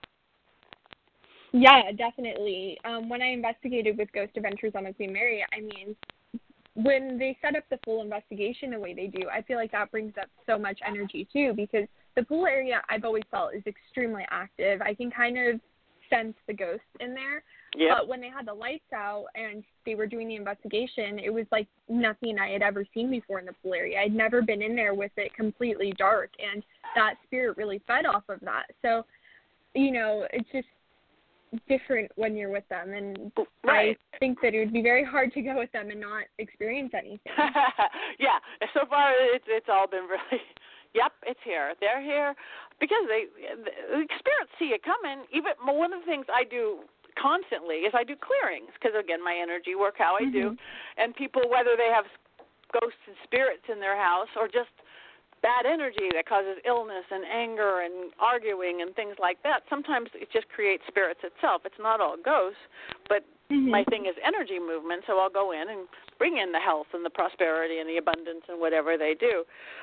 Yeah, definitely. When I investigated with Ghost Adventures on the Queen Mary, when they set up the full investigation the way they do, I feel like that brings up so much energy too, because the pool area I've always felt is extremely active. I can kind of sense the ghosts in there. Yep. But when they had the lights out and they were doing the investigation, it was like nothing I had ever seen before in the pool area. I'd never been in there with it completely dark, and that spirit really fed off of that. So, it's just different when you're with them, and I think that it would be very hard to go with them and not experience anything. Yeah, so far it's all been really, it's here. They're here because the spirits see it coming. Even one of the things I do constantly is I do clearings because, again, my energy work, how I do, and people, whether they have ghosts and spirits in their house or just bad energy that causes illness and anger and arguing and things like that, sometimes it just creates spirits itself. It's not all ghosts, but my thing is energy movement, so I'll go in and bring in the health and the prosperity and the abundance and whatever they do.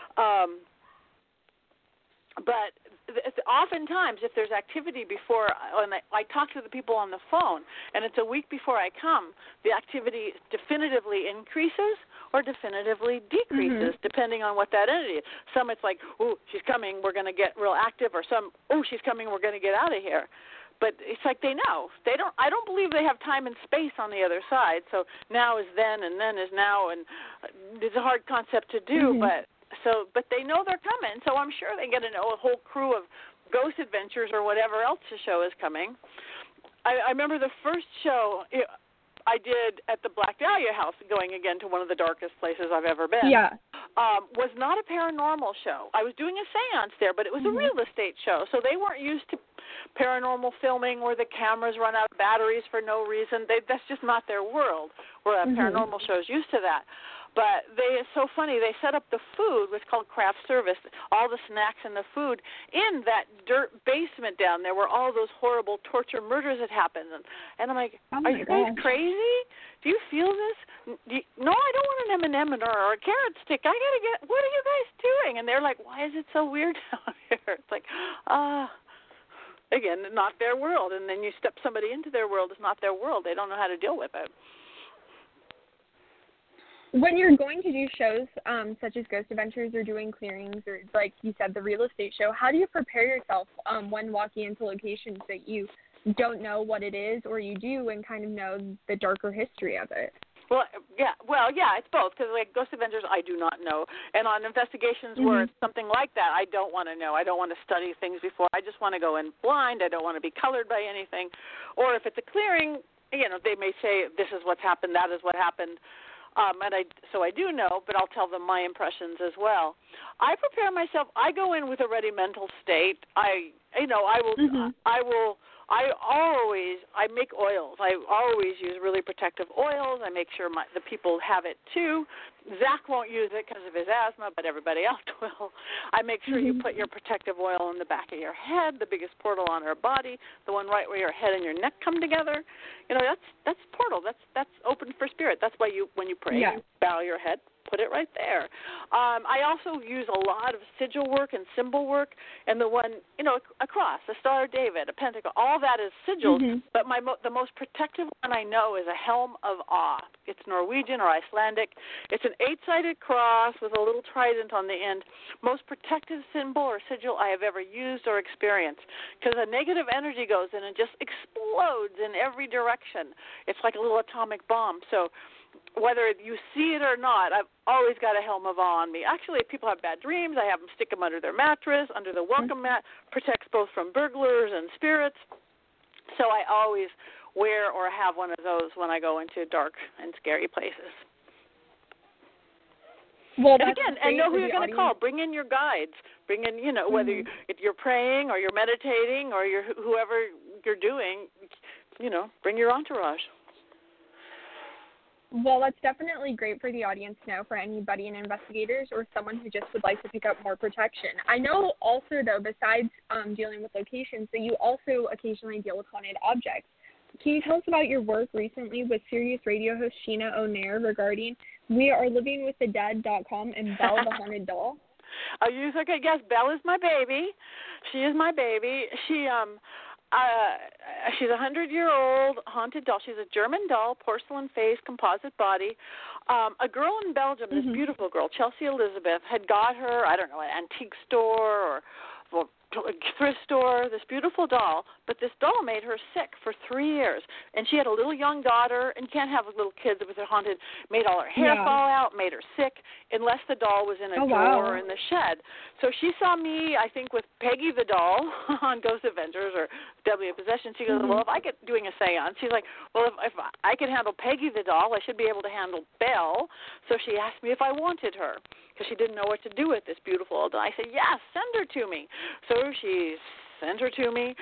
But oftentimes, if there's activity before, when I talk to the people on the phone, and it's a week before I come, the activity definitively increases or definitively decreases, depending on what that entity is. Some it's like, oh, she's coming, we're going to get real active, or some, oh, she's coming, we're going to get out of here. But it's like they know. I don't believe they have time and space on the other side. So now is then, and then is now, and it's a hard concept to do, but they know they're coming. So I'm sure they get to know a whole crew of Ghost Adventures or whatever else the show is coming. I remember the first show I did at the Black Dahlia house, going again to one of the darkest places I've ever been. Was not a paranormal show. I was doing a seance there, but it was a real estate show, so they weren't used to paranormal filming where the cameras run out of batteries for no reason. That's just not their world, where a paranormal show is used to that. But it's so funny. They set up the food, what's called craft service, all the snacks and the food in that dirt basement down there where all those horrible torture murders had happened. And I'm like, are you guys crazy? Do you feel this? No, I don't want an M&M or a carrot stick. I got to get, what are you guys doing? And they're like, why is it so weird down here? It's like, again, not their world. And then you step somebody into their world. It's not their world. They don't know how to deal with it. When you're going to do shows such as Ghost Adventures or doing clearings or, like you said, the real estate show, how do you prepare yourself when walking into locations that you don't know what it is or you do and kind of know the darker history of it? Well, yeah, it's both, because like Ghost Avengers, I do not know, and on investigations where it's something like that, I don't want to know. I don't want to study things before. I just want to go in blind. I don't want to be colored by anything. Or if it's a clearing, they may say this is what's happened, that is what happened. So I do know, but I'll tell them my impressions as well. I prepare myself. I go in with a ready mental state. I make oils. I always use really protective oils. I make sure the people have it too. Zach won't use it because of his asthma, but everybody else will. I make sure you put your protective oil in the back of your head, the biggest portal on our body, the one right where your head and your neck come together. That's portal. That's open for spirit. That's why when you pray, you bow your head. Put it right there. I also use a lot of sigil work and symbol work, and the one, a cross, a Star of David, a pentacle, all that is sigils, but the most protective one I know is a helm of awe. It's Norwegian or Icelandic. It's an 8-sided cross with a little trident on the end. Most protective symbol or sigil I have ever used or experienced, because a negative energy goes in and just explodes in every direction. It's like a little atomic bomb. So whether you see it or not, I've always got a helm of awe on me. Actually, if people have bad dreams, I have them stick them under their mattress, under the welcome mat. Protects both from burglars and spirits. So I always wear or have one of those when I go into dark and scary places. Well, and again, and know who you're going to call. Bring in your guides. Bring in, whether if you're praying or you're meditating or you're whoever you're doing, bring your entourage. Well, that's definitely great for the audience to know, for anybody in investigators or someone who just would like to pick up more protection. I know also, though, besides dealing with locations, that you also occasionally deal with haunted objects. Can you tell us about your work recently with Sirius Radio host Sheena O'Nair regarding WeAreLivingWithTheDead.com and Belle the Haunted Doll? Yes, Belle is my baby. She is my baby. She's a 100-year-old haunted doll. She's a German doll, porcelain face, composite body. A girl in Belgium, this beautiful girl, Chelsea Elizabeth, had got her, I don't know, an antique store or a thrift store, this beautiful doll, but this doll made her sick for 3 years. And she had a little young daughter, and you can't have little kids with a haunted, made all her hair fall out, made her sick, unless the doll was in a drawer in the shed. So she saw me, I think, with Peggy the doll on Ghost Avengers or W Possession. She goes, well, if I get doing a seance, she's like, well, if I could handle Peggy the doll, I should be able to handle Belle. So she asked me if I wanted her, because she didn't know what to do with this beautiful old doll. I said, yes, send her to me. So she sent her to me.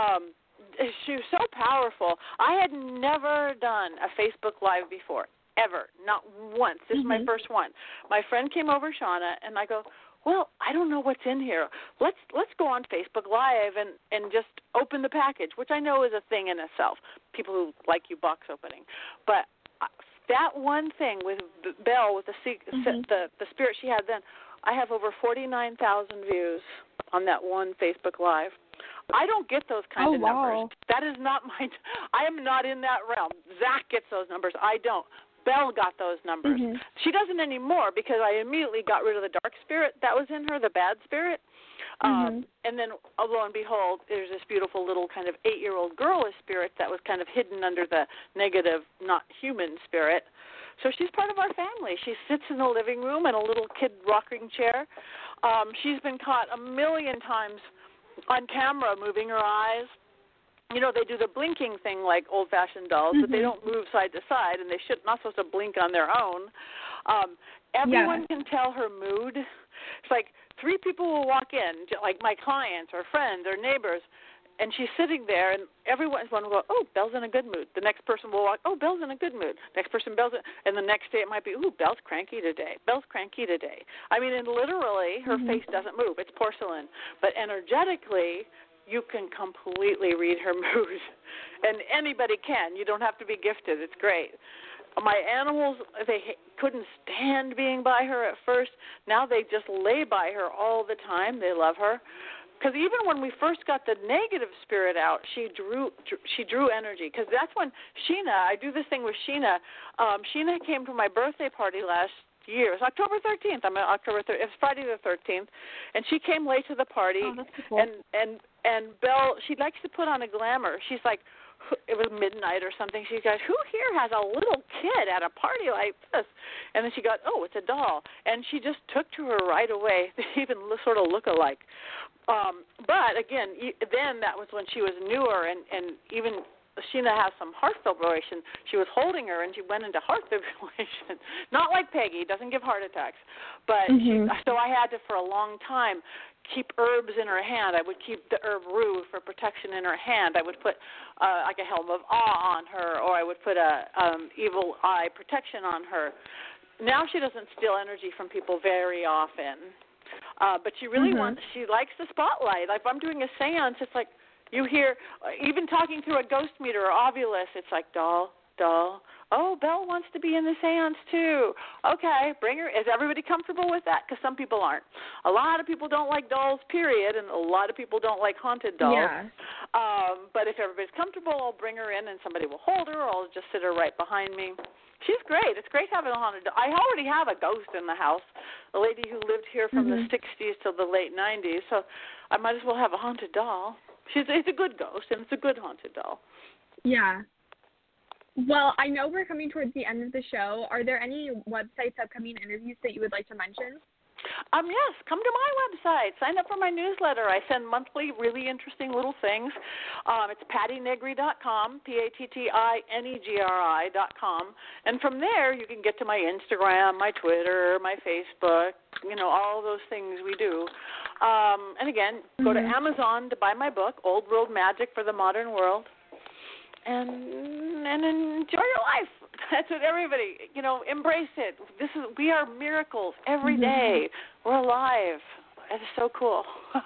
She was so powerful. I had never done a Facebook Live before, ever, not once. This is my first one. My friend came over, Shauna, and I go, well, I don't know what's in here. Let's go on Facebook Live and just open the package, which I know is a thing in itself, people who like you box opening. But that one thing with Belle, with the spirit she had then, I have over 49,000 views on that one Facebook Live. I don't get those kinds of numbers. That is not I am not in that realm. Zach gets those numbers. I don't. Belle got those numbers. She doesn't anymore because I immediately got rid of the dark spirit that was in her, the bad spirit. And then, lo and behold, there's this beautiful little kind of 8-year-old girlish spirit that was kind of hidden under the negative, not human spirit. So she's part of our family. She sits in the living room in a little kid rocking chair. She's been caught a million times on camera moving her eyes. They do the blinking thing like old-fashioned dolls, but they don't move side to side, and they not supposed to blink on their own. Everyone can tell her mood. It's like 3 people will walk in, like my clients or friends or neighbors, and she's sitting there, and everyone will go, oh, Belle's in a good mood. The next person will walk, oh, Belle's in a good mood. Next person, and the next day it might be, ooh, Belle's cranky today. Belle's cranky today. I mean, and literally her face doesn't move. It's porcelain. But energetically, you can completely read her mood. And anybody can. You don't have to be gifted. It's great. My animals, they couldn't stand being by her at first. Now they just lay by her all the time. They love her. Because even when we first got the negative spirit out, she drew energy. Because that's when Sheena, I do this thing with Sheena. Sheena came to my birthday party last years. October 13th. October 13th. It's Friday the 13th, and she came late to the party. Oh, that's cool. And Belle, she likes to put on a glamour. She's like, it was midnight or something. She goes, who here has a little kid at a party like this? And then she got, oh, it's a doll. And she just took to her right away. They even sort of look alike. But again, then that was when she was newer, and even Sheena has some heart fibrillation. She was holding her, and she went into heart fibrillation. Not like Peggy, doesn't give heart attacks. But so I had to, for a long time, keep herbs in her hand. I would keep the herb rue for protection in her hand. I would put like a helm of awe on her, or I would put a evil eye protection on her. Now she doesn't steal energy from people very often. But she really wants, she likes the spotlight. Like if I'm doing a seance, it's like you hear, even talking through a ghost meter or Ovilus, it's like, doll. Oh, Belle wants to be in the seance too. Okay, bring her. Is everybody comfortable with that? Because some people aren't. A lot of people don't like dolls, period, and a lot of people don't like haunted dolls. Yeah. But if everybody's comfortable, I'll bring her in and somebody will hold her, or I'll just sit her right behind me. She's great. It's great having a haunted doll. I already have a ghost in the house, a lady who lived here from the 60s till the late 90s, so I might as well have a haunted doll. It's a good ghost, and it's a good haunted doll. Yeah. Well, I know we're coming towards the end of the show. Are there any websites, upcoming interviews that you would like to mention? Yes, come to my website. Sign up for my newsletter. I send monthly really interesting little things. It's pattynegri.com, PATTINEGRI.com. And from there, you can get to my Instagram, my Twitter, my Facebook, all those things we do. And again, go to Amazon to buy my book, Old World Magic for the Modern World. And enjoy your life. That's what everybody, embrace it. We are miracles every day. We're alive. It's so cool.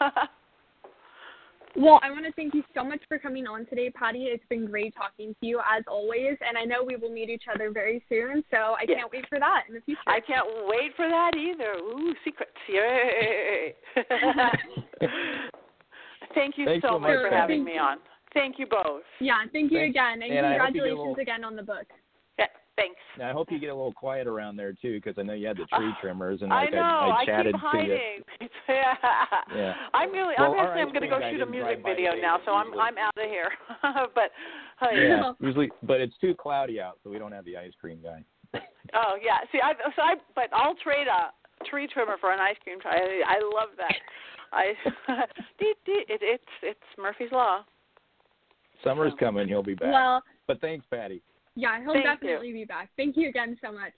Well, I want to thank you so much for coming on today, Patty. It's been great talking to you as always, and I know we will meet each other very soon, so I can't wait for that in the future. I can't wait for that either. Ooh, secrets. Yay. Thank you so much for having me on. Thank you both. Yeah, thank you again, and congratulations I again on the book. Yeah, thanks. Now, I hope you get a little quiet around there, too, because I know you had the tree trimmers, and I chatted keep hiding. to you. Yeah. I'm going to go shoot a music video now, so I'm out of here. But usually, but it's too cloudy out, so we don't have the ice cream guy. Oh yeah. See, but I'll trade a tree trimmer for an ice cream tray. I love that. It's Murphy's Law. Summer's coming, he'll be back. Well, but thanks, Patty. Yeah, he'll definitely be back. Thank you again so much.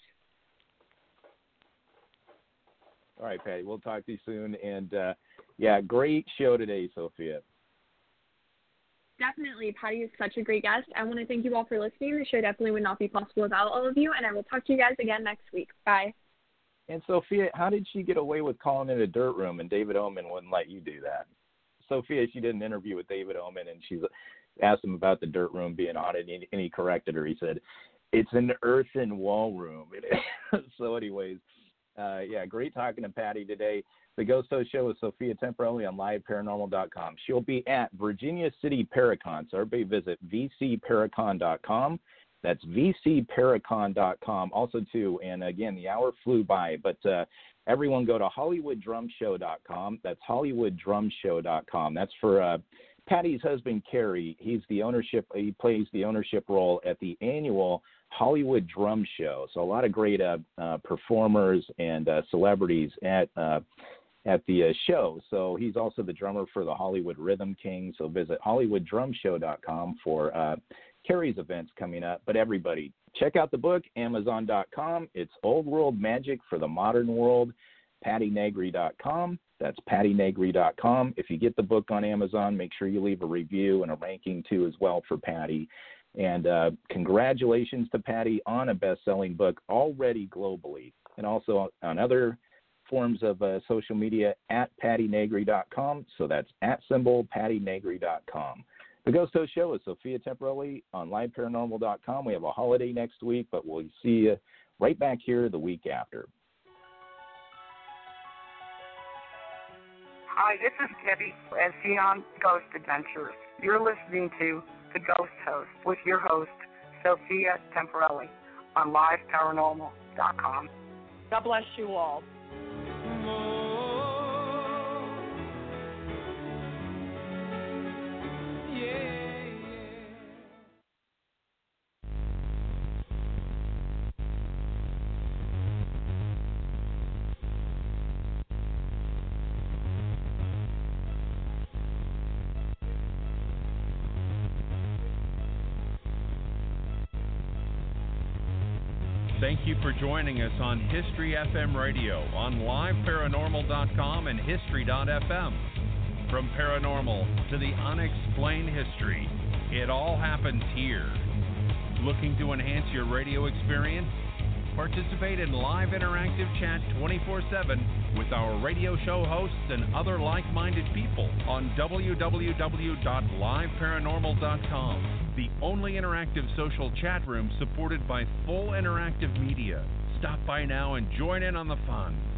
All right, Patty, we'll talk to you soon. And, great show today, Sophia. Definitely. Patty is such a great guest. I want to thank you all for listening. The show definitely would not be possible without all of you, and I will talk to you guys again next week. Bye. And, Sophia, how did she get away with calling it a dirt room, and David Oman wouldn't let you do that? Sophia, she did an interview with David Oman, and she's asked him about the dirt room being haunted, and he corrected her. He said, it's an earthen wall room. So anyways, great talking to Patty today. The Ghost Host Show with Sophia Temporelli on liveparanormal.com. She'll be at Virginia City Paracon, so everybody visit vcparacon.com. That's vcparacon.com. Also, too, and again, the hour flew by, but everyone go to hollywooddrumshow.com. That's hollywooddrumshow.com. That's for Patty's husband, Kerry. He plays the ownership role at the annual Hollywood Drum Show. So a lot of great performers and celebrities at the show. So he's also the drummer for the Hollywood Rhythm King. So visit hollywooddrumshow.com for Kerry's events coming up. But everybody, check out the book, Amazon.com. It's Old World Magic for the Modern World, pattynegri.com. That's pattynegri.com. If you get the book on Amazon, make sure you leave a review and a ranking, too, as well for Patty. And congratulations to Patty on a best-selling book already globally, and also on other forms of social media at pattynegri.com. So that's @pattynegri.com. The Ghost Host Show is Sophia Temporelli on liveparanormal.com. We have a holiday next week, but we'll see you right back here the week after. Hi, this is Debbie at Sion Ghost Adventures. You're listening to The Ghost Host with your host, Sophia Temporelli, on liveparanormal.com. God bless you all. Thank you for joining us on History FM Radio on LiveParanormal.com and History.fm. From paranormal to the unexplained history, it all happens here. Looking to enhance your radio experience? Participate in live interactive chat 24/7 with our radio show hosts and other like-minded people on www.liveparanormal.com. The only interactive social chat room supported by full interactive media. Stop by now and join in on the fun.